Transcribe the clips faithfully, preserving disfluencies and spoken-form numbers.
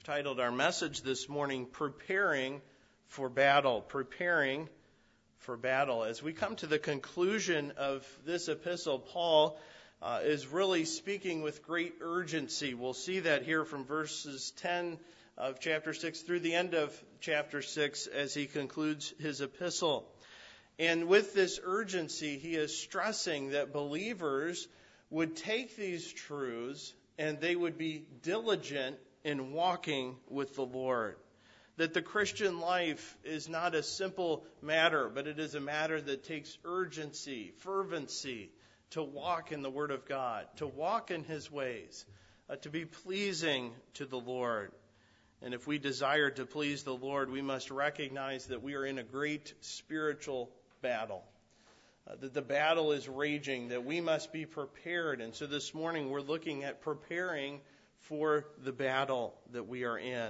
titled our message this morning, Preparing for Battle. Preparing for Battle. As we come to the conclusion of this epistle, Paul uh, is really speaking with great urgency. We'll see that here from verses ten of chapter six through the end of chapter six as he concludes his epistle. And with this urgency, he is stressing that believers would take these truths and they would be diligent in walking with the Lord. That the Christian life is not a simple matter, but it is a matter that takes urgency, fervency, to walk in the Word of God, to walk in His ways, uh, to be pleasing to the Lord. And if we desire to please the Lord, we must recognize that we are in a great spiritual battle. Uh, that the battle is raging, that we must be prepared. And so this morning we're looking at preparing for the battle that we are in.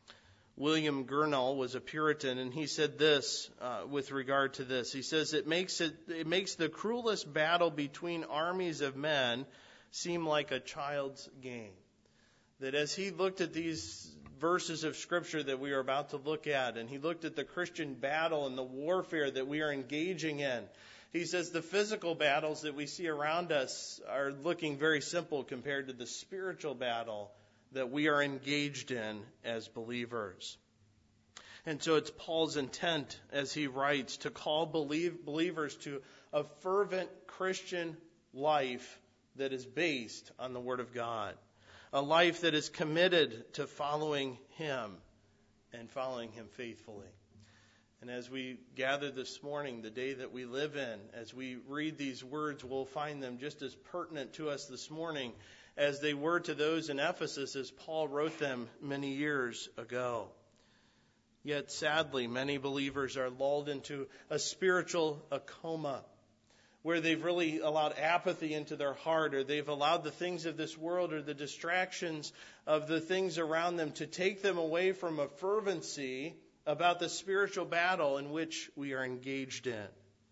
William Gurnall was a Puritan, and he said this uh, with regard to this. He says, it makes it, it makes the cruelest battle between armies of men seem like a child's game. That as he looked at these verses of Scripture that we are about to look at, and he looked at the Christian battle and the warfare that we are engaging in, he says the physical battles that we see around us are looking very simple compared to the spiritual battle that we are engaged in as believers. And so it's Paul's intent as he writes to call believe, believers to a fervent Christian life that is based on the Word of God. A life that is committed to following Him and following Him faithfully. And as we gather this morning, the day that we live in, as we read these words, we'll find them just as pertinent to us this morning as they were to those in Ephesus as Paul wrote them many years ago. Yet sadly, many believers are lulled into a spiritual a coma, where they've really allowed apathy into their heart, or they've allowed the things of this world or the distractions of the things around them to take them away from a fervency about the spiritual battle in which we are engaged in.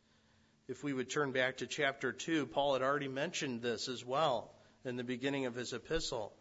If we would turn back to chapter two, Paul had already mentioned this as well in the beginning of his epistle.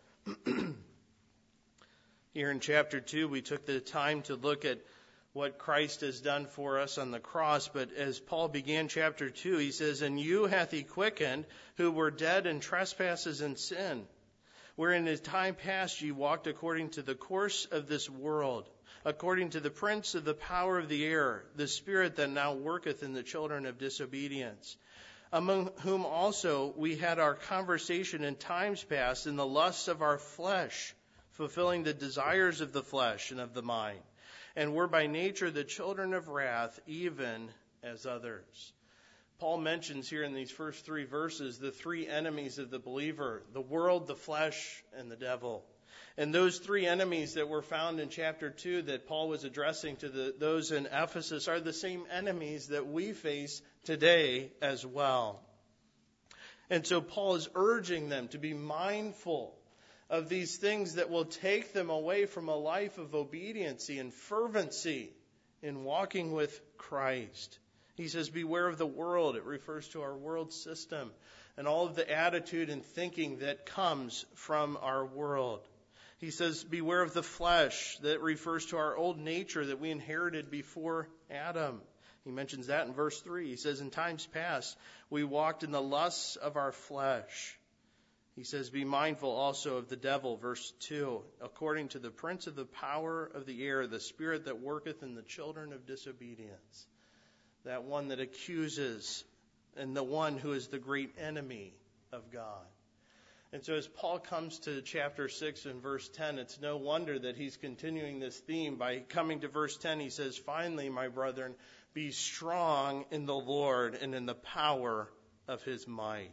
Here in chapter two, we took the time to look at what Christ has done for us on the cross. But as Paul began chapter two, he says, And you hath he quickened, who were dead in trespasses and sin, wherein in time past ye walked according to the course of this world, according to the prince of the power of the air, the spirit that now worketh in the children of disobedience, among whom also we had our conversation in times past in the lusts of our flesh, fulfilling the desires of the flesh and of the mind, and were by nature the children of wrath, even as others. Paul mentions here in these first three verses the three enemies of the believer, the world, the flesh, and the devil. And those three enemies that were found in chapter two that Paul was addressing to the, those in Ephesus are the same enemies that we face today as well. And so Paul is urging them to be mindful of these things that will take them away from a life of obedience and fervency in walking with Christ. He says, beware of the world. It refers to our world system and all of the attitude and thinking that comes from our world. He says, beware of the flesh. That refers to our old nature that we inherited before Adam. He mentions that in verse three. He says, in times past, we walked in the lusts of our flesh. He says, be mindful also of the devil, verse two, according to the prince of the power of the air, the spirit that worketh in the children of disobedience. That one that accuses, and the one who is the great enemy of God. And so as Paul comes to chapter six and verse ten, it's no wonder that he's continuing this theme. By coming to verse ten, he says, finally, my brethren, be strong in the Lord and in the power of His might.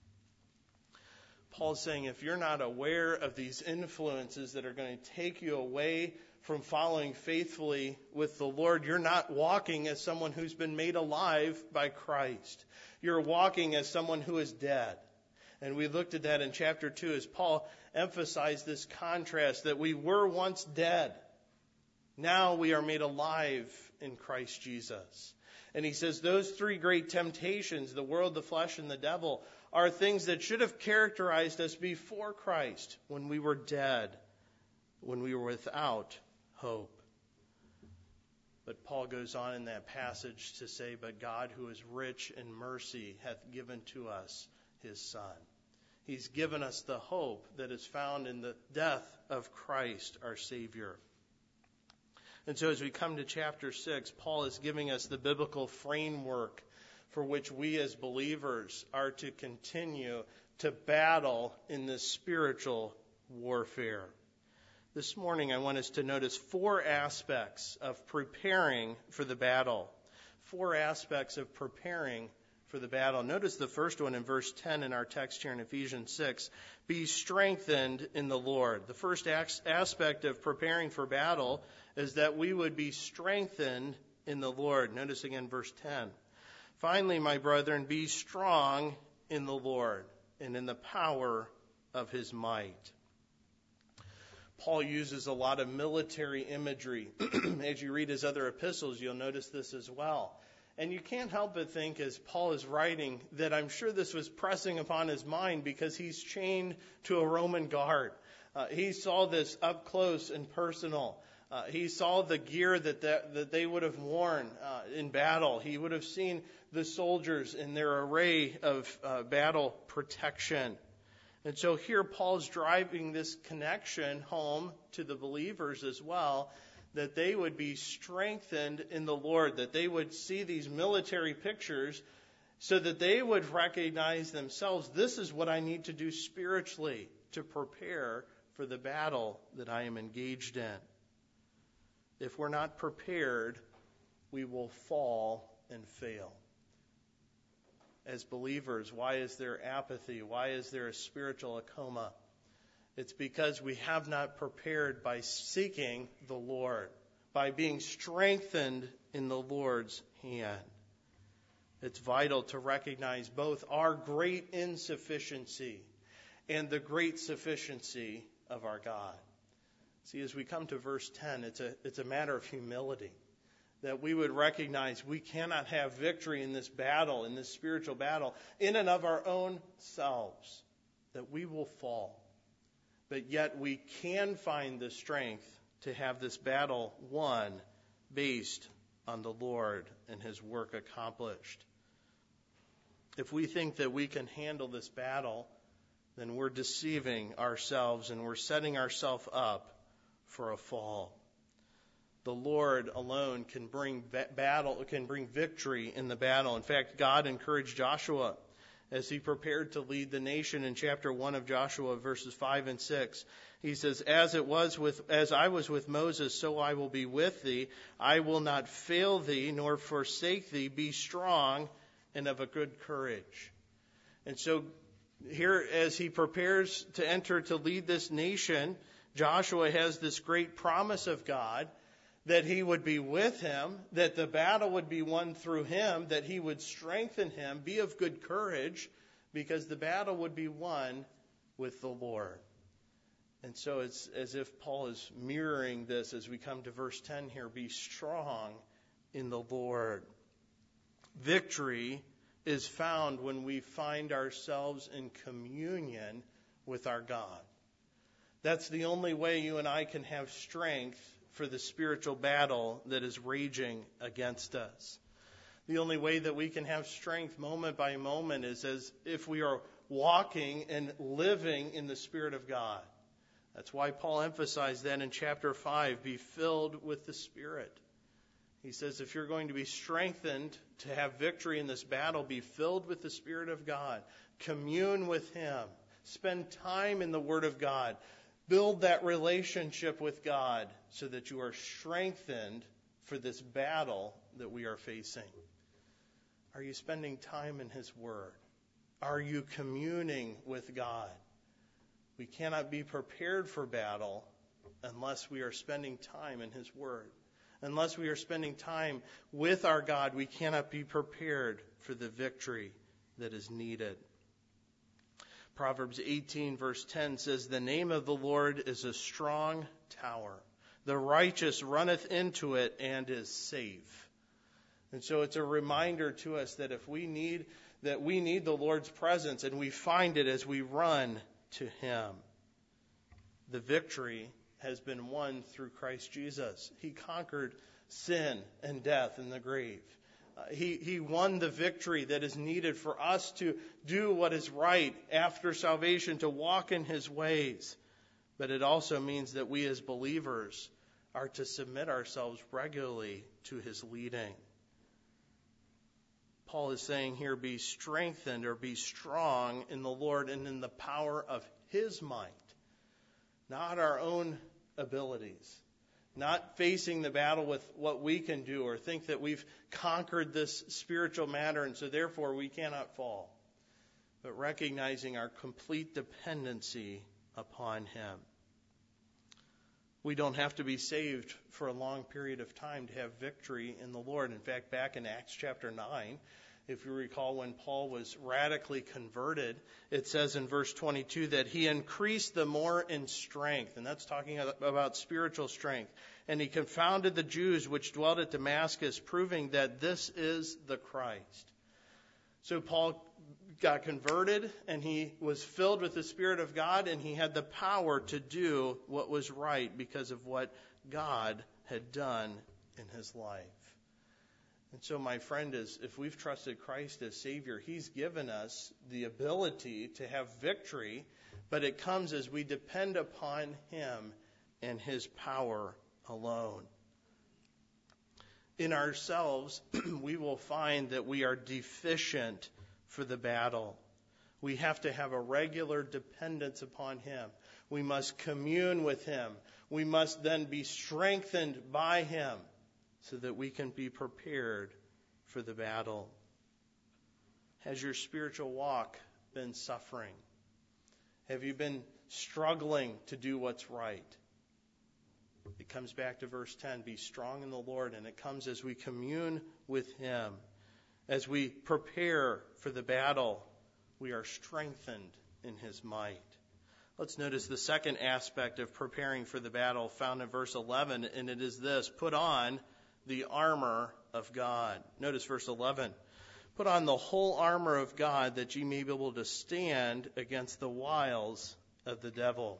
Paul's saying if you're not aware of these influences that are going to take you away from following faithfully with the Lord, you're not walking as someone who's been made alive by Christ. You're walking as someone who is dead. And we looked at that in chapter two as Paul emphasized this contrast that we were once dead. Now we are made alive in Christ Jesus. And he says those three great temptations, the world, the flesh, and the devil, are things that should have characterized us before Christ when we were dead, when we were without hope. But Paul goes on in that passage to say, but God, who is rich in mercy, hath given to us his Son. He's given us the hope that is found in the death of Christ, our Savior. And so as we come to chapter six, Paul is giving us the biblical framework for which we as believers are to continue to battle in this spiritual warfare. This morning I want us to notice four aspects of preparing for the battle. Four aspects of preparing for the battle. Notice the first one in verse ten in our text here in Ephesians six. Be strengthened in the Lord. The first aspect of preparing for battle is that we would be strengthened in the Lord. Notice again verse ten. Finally, my brethren, be strong in the Lord and in the power of his might. Paul uses a lot of military imagery. As you read his other epistles, you'll notice this as well. And you can't help but think, as Paul is writing, that I'm sure this was pressing upon his mind because he's chained to a Roman guard. Uh, he saw this up close and personal. Uh, he saw the gear that, that, that they would have worn uh, in battle. He would have seen the soldiers in their array of uh, battle protection. And so here Paul's driving this connection home to the believers as well, that they would be strengthened in the Lord, that they would see these military pictures so that they would recognize themselves, this is what I need to do spiritually to prepare for the battle that I am engaged in. If we're not prepared, we will fall and fail. As believers, why is there apathy? Why is there a spiritual coma? It's because we have not prepared by seeking the Lord, by being strengthened in the Lord's hand. It's vital to recognize both our great insufficiency and the great sufficiency of our God. See, as we come to verse ten, it's a, it's a matter of humility, that we would recognize we cannot have victory in this battle, in this spiritual battle, in and of our own selves, that we will fall. But yet we can find the strength to have this battle won based on the Lord and his work accomplished. If we think that we can handle this battle, then we're deceiving ourselves and we're setting ourselves up for a fall. The Lord alone can bring battle, can bring victory in the battle. In fact, God encouraged Joshua as he prepared to lead the nation in chapter one of Joshua, verses five and six. He says, as it was with, as I was with Moses, so I will be with thee. I will not fail thee, nor forsake thee. Be strong and of a good courage. And so here, as he prepares to enter to lead this nation, Joshua has this great promise of God that he would be with him, that the battle would be won through him, that he would strengthen him, be of good courage, because the battle would be won with the Lord. And so it's as if Paul is mirroring this as we come to verse ten here. Be strong in the Lord. Victory is found when we find ourselves in communion with our God. That's the only way you and I can have strength for the spiritual battle that is raging against us. The only way that we can have strength moment by moment is as if we are walking and living in the Spirit of God. That's why Paul emphasized that in chapter five, be filled with the Spirit. He says if you're going to be strengthened to have victory in this battle, be filled with the Spirit of God. Commune with him. Spend time in the Word of God. Build that relationship with God so that you are strengthened for this battle that we are facing. Are you spending time in his Word? Are you communing with God? We cannot be prepared for battle unless we are spending time in his Word. Unless we are spending time with our God, we cannot be prepared for the victory that is needed. Proverbs eighteen verse ten says, the name of the Lord is a strong tower. The righteous runneth into it and is safe. And so it's a reminder to us that if we need, that we need the Lord's presence, and we find it as we run to him. The victory has been won through Christ Jesus. He conquered sin and death and the grave. Uh, he, he won the victory that is needed for us to do what is right after salvation, to walk in his ways. But it also means that we as believers are to submit ourselves regularly to his leading. Paul is saying here, be strengthened or be strong in the Lord and in the power of his might, not our own abilities, not facing the battle with what we can do or think that we've conquered this spiritual matter and so therefore we cannot fall, but recognizing our complete dependency upon him. We don't have to be saved for a long period of time to have victory in the Lord. In fact, back in Acts chapter nine, if you recall when Paul was radically converted, it says in verse twenty-two that he increased the more in strength. And that's talking about spiritual strength. And he confounded the Jews which dwelt at Damascus, proving that this is the Christ. So Paul got converted, and he was filled with the Spirit of God, and he had the power to do what was right because of what God had done in his life. And so, my friend, is if we've trusted Christ as Savior, he's given us the ability to have victory, but it comes as we depend upon him and his power alone. In ourselves, we will find that we are deficient for the battle. We have to have a regular dependence upon him. We must commune with him. We must then be strengthened by him so that we can be prepared for the battle. Has your spiritual walk been suffering? Have you been struggling to do what's right? It comes back to verse ten, be strong in the Lord, and it comes as we commune with him. As we prepare for the battle, we are strengthened in his might. Let's notice the second aspect of preparing for the battle found in verse eleven, and it is this: put on the armor of God. Notice verse eleven. Put on the whole armor of God that ye may be able to stand against the wiles of the devil.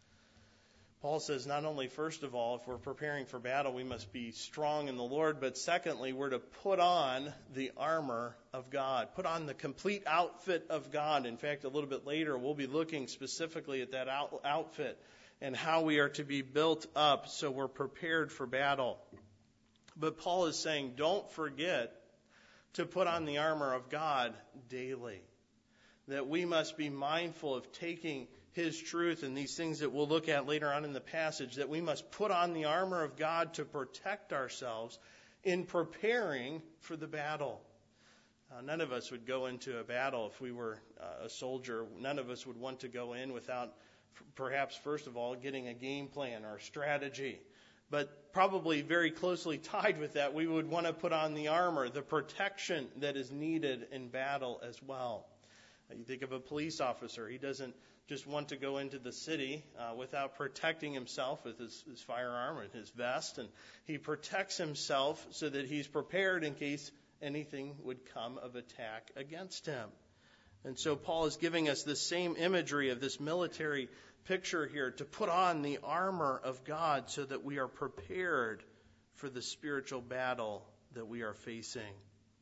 Paul says not only, first of all, if we're preparing for battle, we must be strong in the Lord, but secondly, we're to put on the armor of God. Put on the complete outfit of God. In fact, a little bit later, we'll be looking specifically at that out- outfit and how we are to be built up so we're prepared for battle. But Paul is saying, don't forget to put on the armor of God daily. That we must be mindful of taking his truth and these things that we'll look at later on in the passage, that we must put on the armor of God to protect ourselves in preparing for the battle. Uh, none of us would go into a battle if we were uh, a soldier. None of us would want to go in without f- perhaps, first of all, getting a game plan or a strategy. But probably very closely tied with that, we would want to put on the armor, the protection that is needed in battle as well. Uh, you think of a police officer. He doesn't just want to go into the city uh, without protecting himself with his, his firearm and his vest. And he protects himself so that he's prepared in case anything would come of attack against him. And so Paul is giving us the same imagery of this military picture here, to put on the armor of God so that we are prepared for the spiritual battle that we are facing.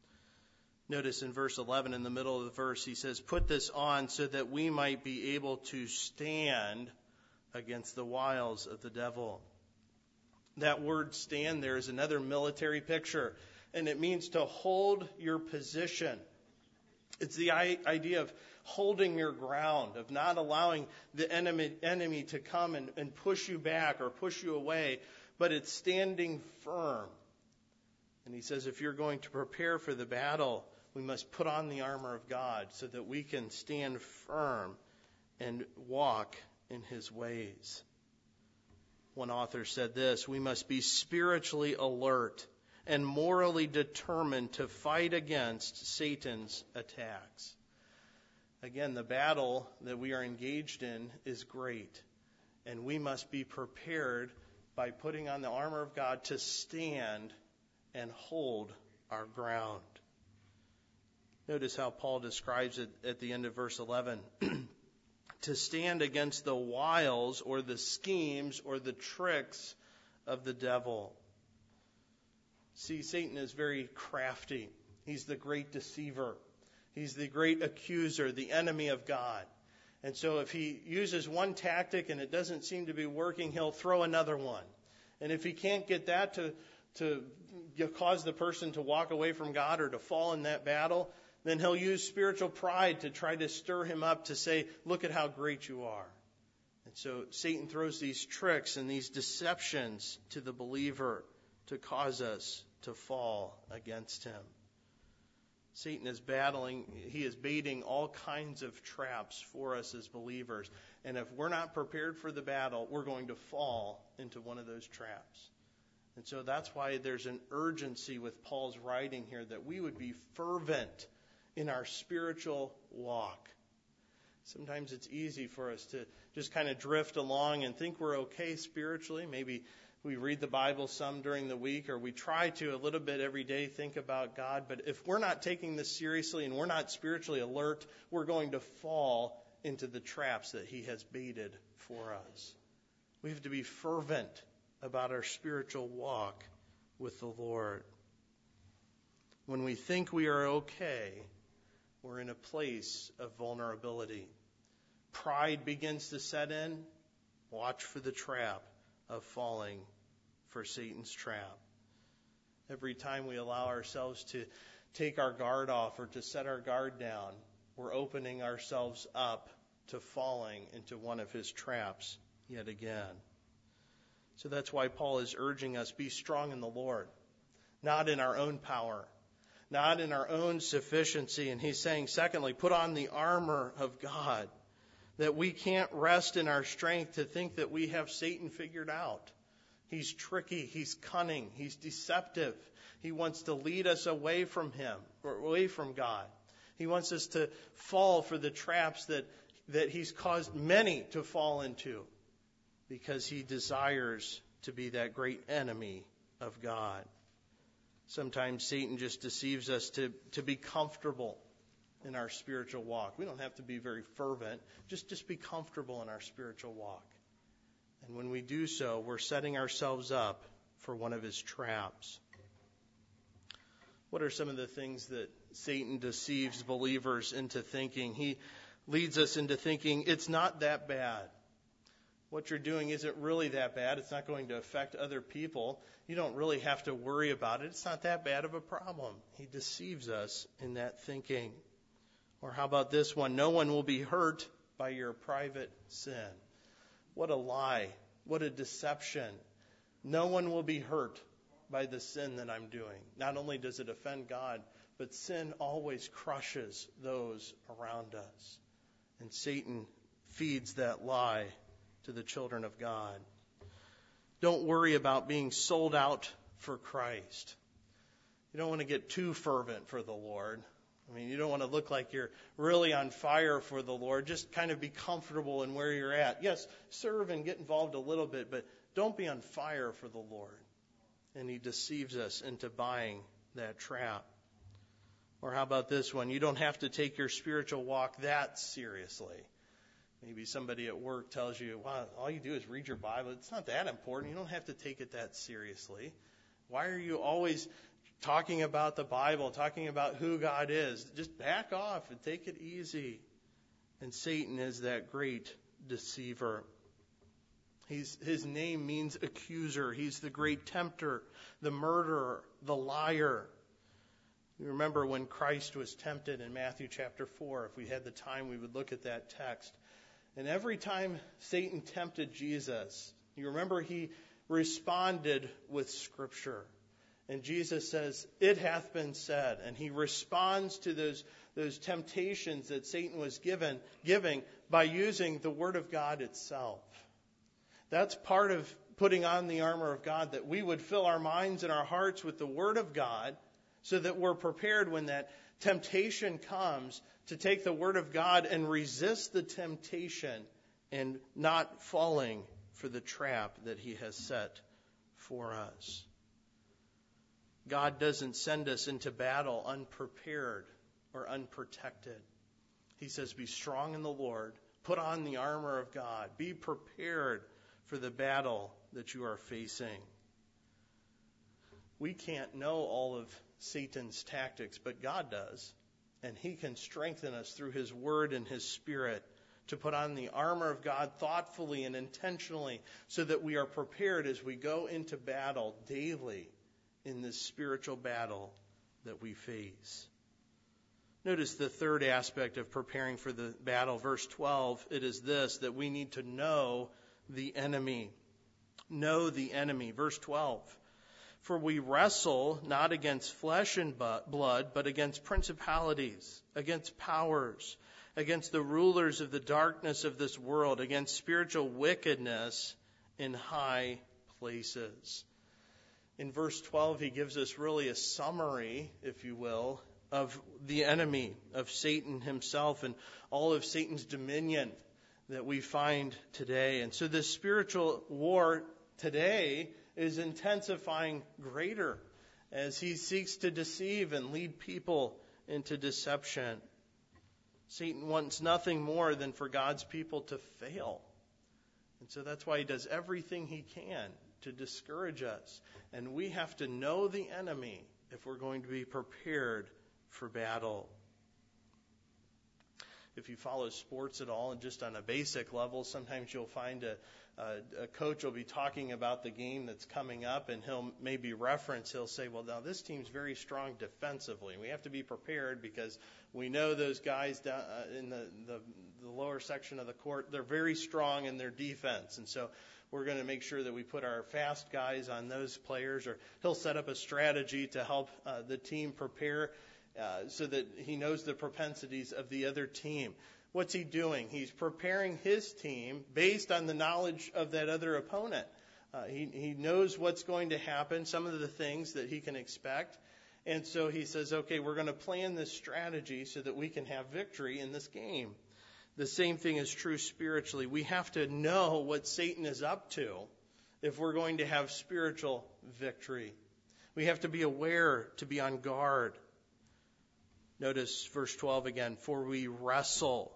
Notice in verse eleven, in the middle of the verse, he says, put this on so that we might be able to stand against the wiles of the devil. That word stand there is another military picture, and it means to hold your position. It's the idea of holding your ground, of not allowing the enemy, enemy to come and, and push you back or push you away, but it's standing firm. And he says if you're going to prepare for the battle, we must put on the armor of God so that we can stand firm and walk in his ways. One author said this: we must be spiritually alert and morally determined to fight against Satan's attacks. Again, the battle that we are engaged in is great, and we must be prepared by putting on the armor of God to stand and hold our ground. Notice how Paul describes it at the end of verse eleven. to stand against the wiles or the schemes or the tricks of the devil. See, Satan is very crafty. He's the great deceiver. He's the great accuser, the enemy of God. And so if he uses one tactic and it doesn't seem to be working, he'll throw another one. And if he can't get that to, to cause the person to walk away from God or to fall in that battle, then he'll use spiritual pride to try to stir him up to say, look at how great you are. And so Satan throws these tricks and these deceptions to the believer to cause us to fall against him. Satan is battling, he is baiting all kinds of traps for us as believers. And if we're not prepared for the battle, we're going to fall into one of those traps. And so that's why there's an urgency with Paul's writing here that we would be fervent in our spiritual walk. Sometimes it's easy for us to just kind of drift along and think we're okay spiritually. Maybe we read the Bible some during the week, or we try to a little bit every day think about God. But if we're not taking this seriously and we're not spiritually alert, we're going to fall into the traps that he has baited for us. We have to be fervent about our spiritual walk with the Lord. When we think we are okay, we're in a place of vulnerability. Pride begins to set in. Watch for the trap of falling for Satan's trap. Every time we allow ourselves to take our guard off or to set our guard down, we're opening ourselves up to falling into one of his traps yet again. So that's why Paul is urging us, be strong in the Lord, not in our own power, not in our own sufficiency. And he's saying, secondly, put on the armor of God, that we can't rest in our strength to think that we have Satan figured out. He's tricky, he's cunning, he's deceptive. He wants to lead us away from him, or away from God. He wants us to fall for the traps that, that he's caused many to fall into, because he desires to be that great enemy of God. Sometimes Satan just deceives us to, to be comfortable in our spiritual walk. We don't have to be very fervent. Just, just be comfortable in our spiritual walk. And when we do so, we're setting ourselves up for one of his traps. What are some of the things that Satan deceives believers into thinking? He leads us into thinking it's not that bad. What you're doing isn't really that bad. It's not going to affect other people. You don't really have to worry about it. It's not that bad of a problem. He deceives us in that thinking. Or how about this one? No one will be hurt by your private sin. What a lie. What a deception. No one will be hurt by the sin that I'm doing. Not only does it offend God, but sin always crushes those around us. And Satan feeds that lie to the children of God. Don't worry about being sold out for Christ. You don't want to get too fervent for the Lord. I mean, you don't want to look like you're really on fire for the Lord. Just kind of be comfortable in where you're at. Yes, serve and get involved a little bit, but don't be on fire for the Lord. And he deceives us into buying that trap. Or how about this one? You don't have to take your spiritual walk that seriously. Maybe somebody at work tells you, well, all you do is read your Bible. It's not that important. You don't have to take it that seriously. Why are you always talking about the Bible, talking about who God is? Just back off and take it easy. And Satan is that great deceiver. He's, his name means accuser. He's the great tempter, the murderer, the liar. You remember when Christ was tempted in Matthew chapter four. If we had the time, we would look at that text. And every time Satan tempted Jesus, you remember he responded with Scripture. And Jesus says, it hath been said. And he responds to those, those temptations that Satan was given, giving by using the Word of God itself. That's part of putting on the armor of God, that we would fill our minds and our hearts with the Word of God so that we're prepared when that temptation comes to take the Word of God and resist the temptation and not falling for the trap that he has set for us. God doesn't send us into battle unprepared or unprotected. He says, be strong in the Lord, Put on the armor of God. Be prepared for the battle that you are facing. We can't know all of Satan's tactics, but God does. And he can strengthen us through his word and his spirit to put on the armor of God thoughtfully and intentionally so that we are prepared as we go into battle daily in this spiritual battle that we face. Notice the third aspect of preparing for the battle. Verse twelve, it is this, that we need to know the enemy. Know the enemy. Verse twelve. For we wrestle not against flesh and blood, but against principalities, against powers, against the rulers of the darkness of this world, against spiritual wickedness in high places. In verse twelve, he gives us really a summary, if you will, of the enemy, of Satan himself and all of Satan's dominion that we find today. And so this spiritual war today is intensifying greater as he seeks to deceive and lead people into deception. Satan wants nothing more than for God's people to fail. And so that's why he does everything he can to discourage us. And we have to know the enemy if we're going to be prepared for battle. If you follow sports at all, and just on a basic level, sometimes you'll find a, a, a coach will be talking about the game that's coming up, and he'll maybe reference, he'll say, well, now this team's very strong defensively. We have to be prepared because we know those guys down uh, in the, the, the lower section of the court, they're very strong in their defense. And so we're going to make sure that we put our fast guys on those players, or he'll set up a strategy to help uh, the team prepare Uh, so that he knows the propensities of the other team. What's he doing? He's preparing his team based on the knowledge of that other opponent. Uh, he, he knows what's going to happen, some of the things that he can expect. And so he says, okay, we're going to plan this strategy so that we can have victory in this game. The same thing is true spiritually. We have to know what Satan is up to if we're going to have spiritual victory. We have to be aware, to be on guard. Notice verse twelve again, for we wrestle.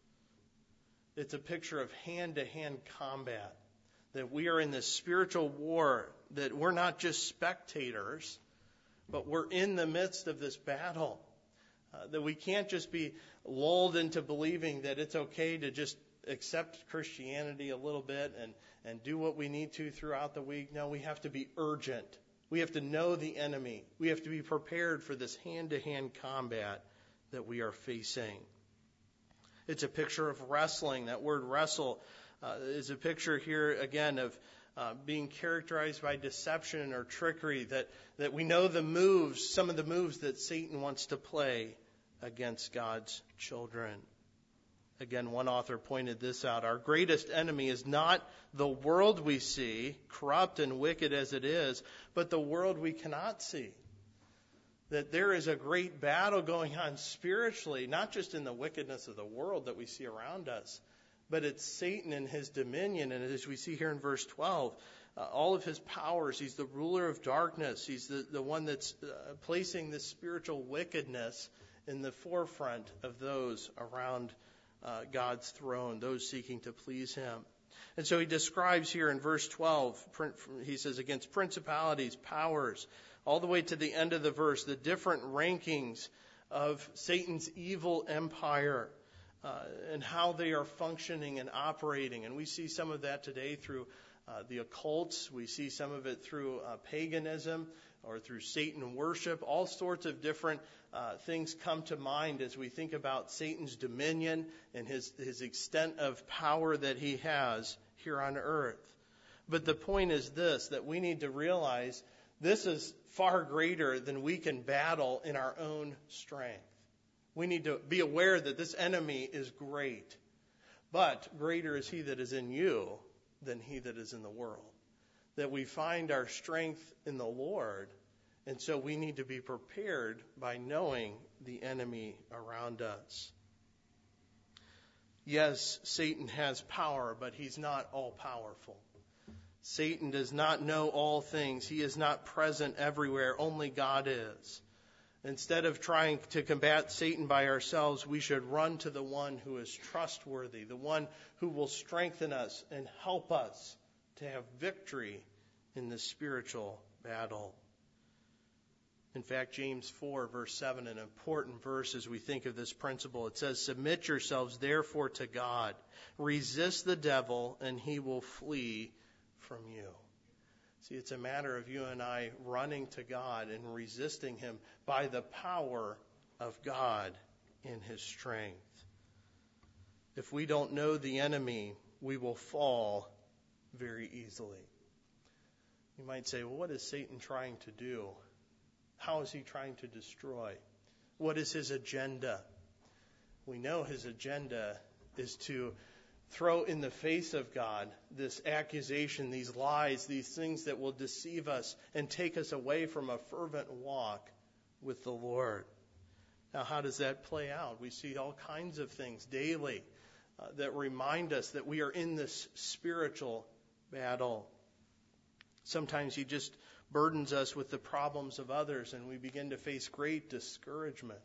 It's a picture of hand-to-hand combat, that we are in this spiritual war, that we're not just spectators, but we're in the midst of this battle, uh, that we can't just be lulled into believing that it's okay to just accept Christianity a little bit and, and do what we need to throughout the week. No, we have to be urgent. We have to know the enemy. We have to be prepared for this hand-to-hand combat that we are facing. It's a picture of wrestling. That word wrestle uh, is a picture here, again, of uh, being characterized by deception or trickery, that, that we know the moves, some of the moves that Satan wants to play against God's children. Again, one author pointed this out. Our greatest enemy is not the world we see, corrupt and wicked as it is, but the world we cannot see. That there is a great battle going on spiritually, not just in the wickedness of the world that we see around us, but it's Satan and his dominion. And as we see here in verse twelve, uh, all of his powers, he's the ruler of darkness. He's the, the one that's uh, placing this spiritual wickedness in the forefront of those around Uh, God's throne, those seeking to please him. And so he describes here in verse twelve, he says, against principalities, powers, all the way to the end of the verse, the different rankings of Satan's evil empire uh, and how they are functioning and operating. And we see some of that today through uh, the occults. We see some of it through uh, paganism or through Satan worship. All sorts of different uh, things come to mind as we think about Satan's dominion and his, his extent of power that he has here on earth. But the point is this, that we need to realize this is far greater than we can battle in our own strength. We need to be aware that this enemy is great, but greater is he that is in you than he that is in the world. That we find our strength in the Lord, and so we need to be prepared by knowing the enemy around us. Yes, Satan has power, but he's not all-powerful. Satan does not know all things. He is not present everywhere. Only God is. Instead of trying to combat Satan by ourselves, we should run to the one who is trustworthy, the one who will strengthen us and help us to have victory in this spiritual battle. In fact, James four, verse seven, an important verse as we think of this principle. It says, "Submit yourselves therefore to God. Resist the devil, and he will flee from you." See, it's a matter of you and I running to God and resisting him by the power of God in his strength. If we don't know the enemy, we will fall very easily. You might say, well, what is Satan trying to do? How is he trying to destroy? What is his agenda? We know his agenda is to throw in the face of God this accusation, these lies, these things that will deceive us and take us away from a fervent walk with the Lord. Now, how does that play out? We see all kinds of things daily uh, that remind us that we are in this spiritual battle. Sometimes he just burdens us with the problems of others, and we begin to face great discouragement.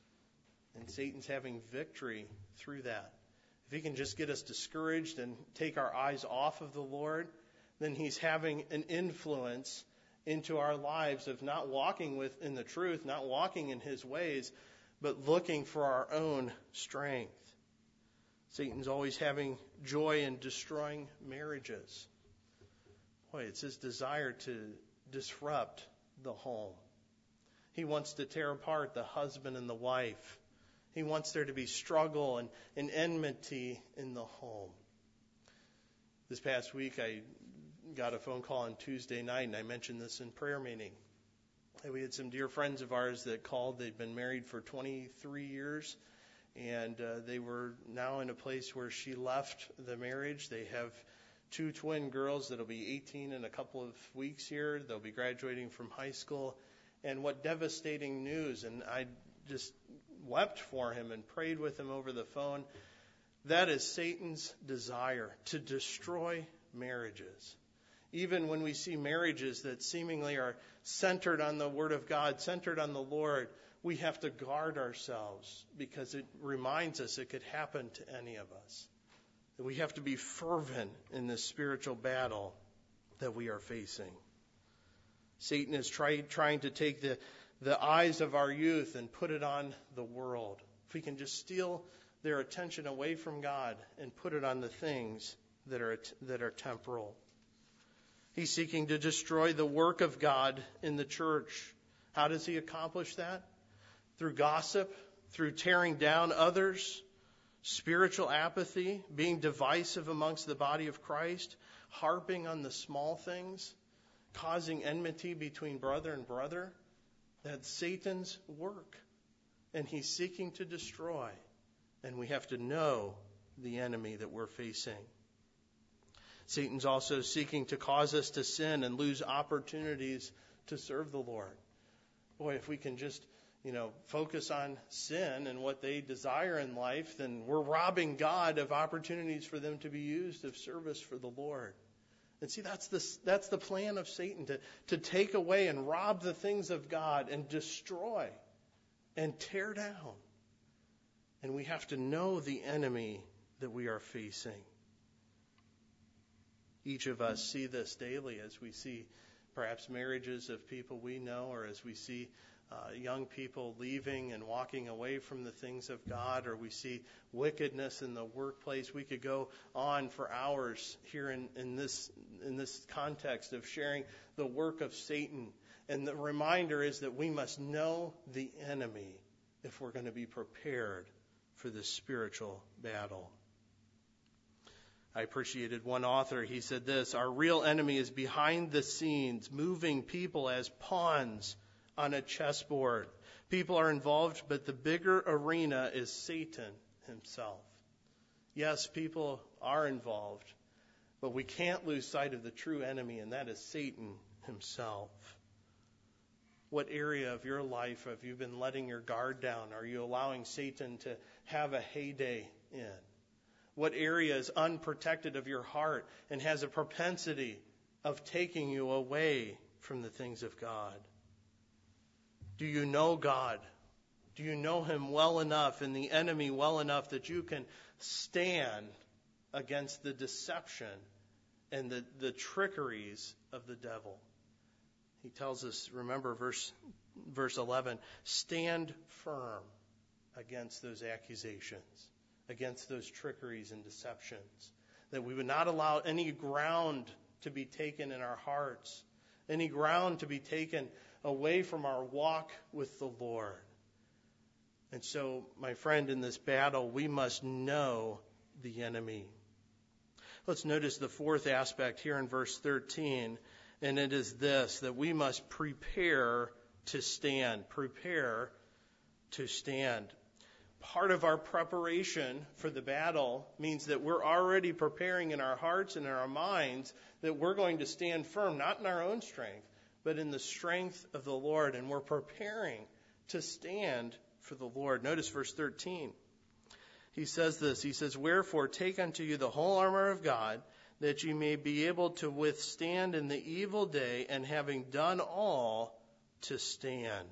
And Satan's having victory through that. If he can just get us discouraged and take our eyes off of the Lord, then he's having an influence into our lives of not walking with in the truth, not walking in his ways, but looking for our own strength. Satan's always having joy in destroying marriages. Boy, it's his desire to disrupt the home. He wants to tear apart the husband and the wife. He wants there to be struggle and, and enmity in the home. This past week, I got a phone call on Tuesday night, and I mentioned this in prayer meeting. And we had some dear friends of ours that called. They'd been married for twenty-three years, and uh, they were now in a place where she left the marriage. They have two twin girls that'll be eighteen in a couple of weeks here. They'll be graduating from high school. And what devastating news. And I just wept for him and prayed with him over the phone. That is Satan's desire, to destroy marriages. Even when we see marriages that seemingly are centered on the Word of God, centered on the Lord, we have to guard ourselves because it reminds us it could happen to any of us. We have to be fervent in this spiritual battle that we are facing. Satan is try, trying to take the, the eyes of our youth and put it on the world. If we can just steal their attention away from God and put it on the things that are that are temporal. He's seeking to destroy the work of God in the church. How does he accomplish that? Through gossip, through tearing down others, spiritual apathy, being divisive amongst the body of Christ, harping on the small things, causing enmity between brother and brother. That's Satan's work. And he's seeking to destroy. And we have to know the enemy that we're facing. Satan's also seeking to cause us to sin and lose opportunities to serve the Lord. Boy, if we can just you know, focus on sin and what they desire in life, then we're robbing God of opportunities for them to be used of service for the Lord. And see, that's the, that's the plan of Satan, to, to take away and rob the things of God and destroy and tear down. And we have to know the enemy that we are facing. Each of us see this daily as we see perhaps marriages of people we know, or as we see Uh, young people leaving and walking away from the things of God, or we see wickedness in the workplace. We could go on for hours here in, in this in this context of sharing the work of Satan. And the reminder is that we must know the enemy if we're going to be prepared for this spiritual battle. I appreciated one author. He said this: our real enemy is behind the scenes, moving people as pawns on a chessboard. People are involved, but the bigger arena is Satan himself. Yes, people are involved, but we can't lose sight of the true enemy, and that is Satan himself. What area of your life have you been letting your guard down? Are you allowing Satan to have a heyday in? What area is unprotected of your heart and has a propensity of taking you away from the things of God? Do you know God? Do you know him well enough and the enemy well enough that you can stand against the deception and the, the trickeries of the devil? He tells us, remember verse verse eleven, stand firm against those accusations, against those trickeries and deceptions, that we would not allow any ground to be taken in our hearts, any ground to be taken away from our walk with the Lord. And so, my friend, in this battle, we must know the enemy. Let's notice the fourth aspect here in verse thirteen, and it is this, that we must prepare to stand. Prepare to stand. Part of our preparation for the battle means that we're already preparing in our hearts and in our minds that we're going to stand firm, not in our own strength, but in the strength of the Lord. And we're preparing to stand for the Lord. Notice verse thirteen. He says this, he says, wherefore take unto you the whole armor of God, that ye may be able to withstand in the evil day, and having done all, to stand.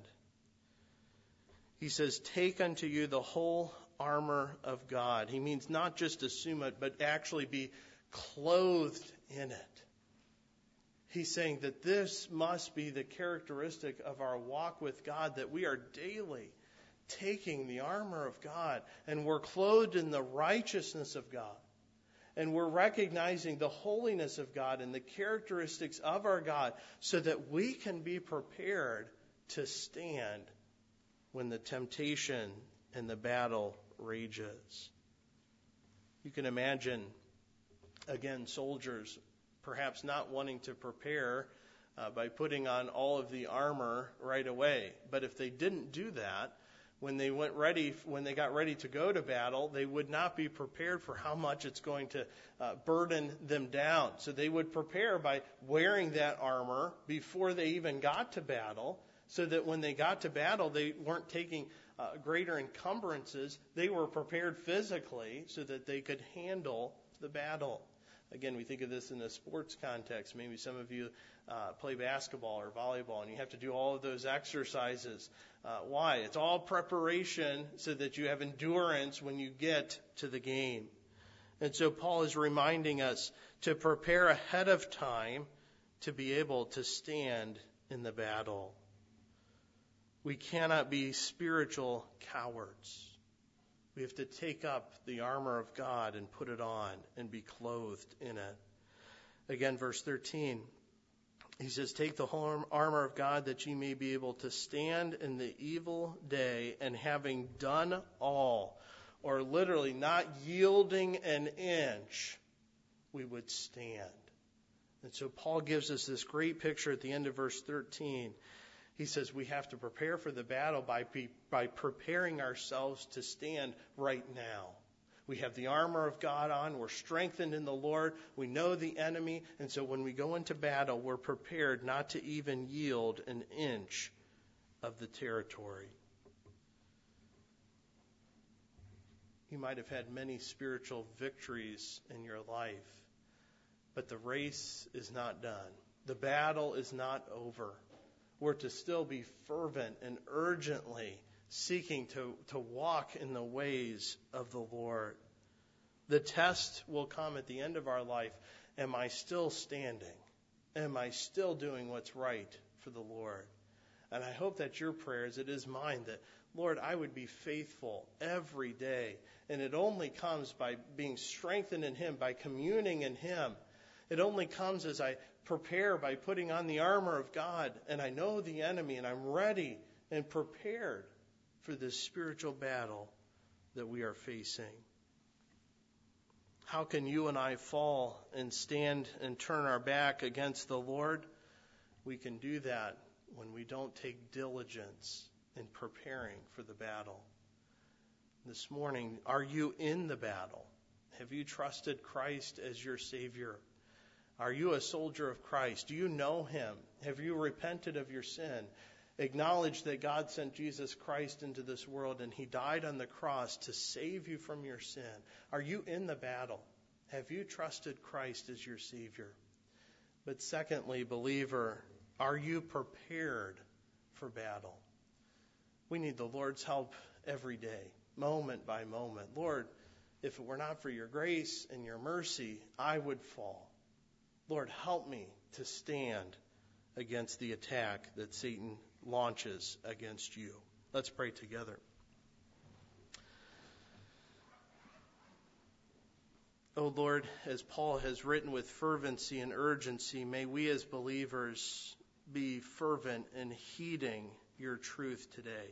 He says, take unto you the whole armor of God. He means not just assume it, but actually be clothed in it. He's saying that this must be the characteristic of our walk with God, that we are daily taking the armor of God, and we're clothed in the righteousness of God. And we're recognizing the holiness of God and the characteristics of our God so that we can be prepared to stand when the temptation and the battle rages. You can imagine, again, soldiers perhaps not wanting to prepare uh, by putting on all of the armor right away. But if they didn't do that, when they went ready, when they got ready to go to battle, they would not be prepared for how much it's going to uh, burden them down. So they would prepare by wearing that armor before they even got to battle, so that when they got to battle, they weren't taking uh, greater encumbrances. They were prepared physically so that they could handle the battle. Again, we think of this in a sports context. Maybe some of you uh, play basketball or volleyball, and you have to do all of those exercises. Uh, why? It's all preparation so that you have endurance when you get to the game. And so Paul is reminding us to prepare ahead of time to be able to stand in the battle. We cannot be spiritual cowards. We have to take up the armor of God and put it on and be clothed in it. Again, verse thirteen, he says, take the whole armor of God that ye may be able to stand in the evil day, and having done all, or literally not yielding an inch, we would stand. And so Paul gives us this great picture at the end of verse thirteen. He says we have to prepare for the battle by, by preparing ourselves to stand right now. We have the armor of God on. We're strengthened in the Lord. We know the enemy. And so when we go into battle, we're prepared not to even yield an inch of the territory. You might have had many spiritual victories in your life, but the race is not done. The battle is not over. We're to still be fervent and urgently seeking to, to walk in the ways of the Lord. The test will come at the end of our life. Am I still standing? Am I still doing what's right for the Lord? And I hope that your prayer, as it is mine, that, Lord, I would be faithful every day. And it only comes by being strengthened in Him, by communing in Him. It only comes as I prepare by putting on the armor of God, and I know the enemy, and I'm ready and prepared for this spiritual battle that we are facing. How can you and I fall and stand and turn our back against the Lord? We can do that when we don't take diligence in preparing for the battle. This morning, are you in the battle? Have you trusted Christ as your Savior? Are you a soldier of Christ? Do you know Him? Have you repented of your sin? Acknowledge that God sent Jesus Christ into this world and He died on the cross to save you from your sin. Are you in the battle? Have you trusted Christ as your Savior? But secondly, believer, are you prepared for battle? We need the Lord's help every day, moment by moment. Lord, if it were not for your grace and your mercy, I would fall. Lord, help me to stand against the attack that Satan launches against you. Let's pray together. O Lord, as Paul has written with fervency and urgency, may we as believers be fervent in heeding your truth today.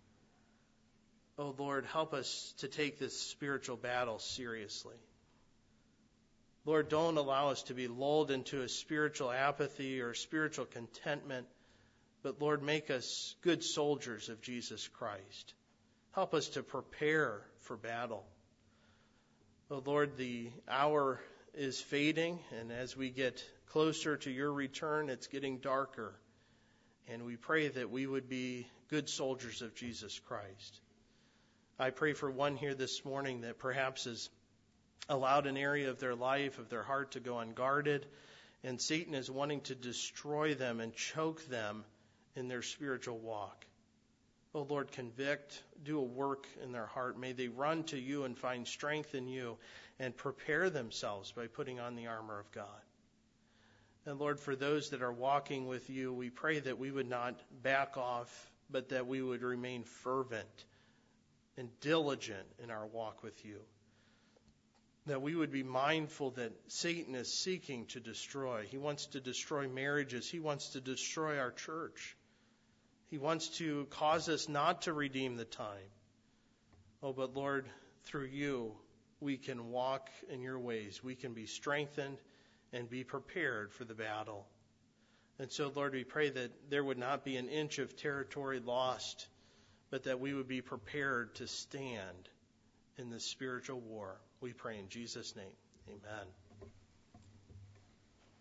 O Lord, help us to take this spiritual battle seriously. Lord, don't allow us to be lulled into a spiritual apathy or spiritual contentment, but Lord, make us good soldiers of Jesus Christ. Help us to prepare for battle. Oh Lord, the hour is fading, and as we get closer to your return, it's getting darker. And we pray that we would be good soldiers of Jesus Christ. I pray for one here this morning that perhaps has allowed an area of their life, of their heart, to go unguarded, and Satan is wanting to destroy them and choke them in their spiritual walk. Oh Lord, convict, do a work in their heart. May they run to you and find strength in you and prepare themselves by putting on the armor of God. And Lord, for those that are walking with you, we pray that we would not back off, but that we would remain fervent and diligent in our walk with you. That we would be mindful that Satan is seeking to destroy. He wants to destroy marriages. He wants to destroy our church. He wants to cause us not to redeem the time. Oh, but Lord, through you, we can walk in your ways. We can be strengthened and be prepared for the battle. And so, Lord, we pray that there would not be an inch of territory lost, but that we would be prepared to stand in the spiritual war. We pray in Jesus' name. Amen.